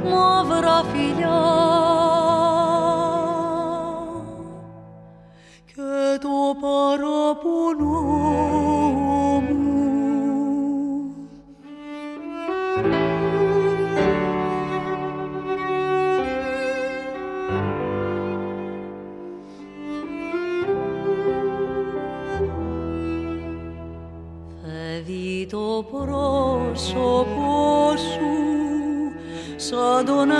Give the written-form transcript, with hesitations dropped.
μαύρα φιλιά και το παραπονό μου. Φεύγει το πρόσωπό σου σαν τον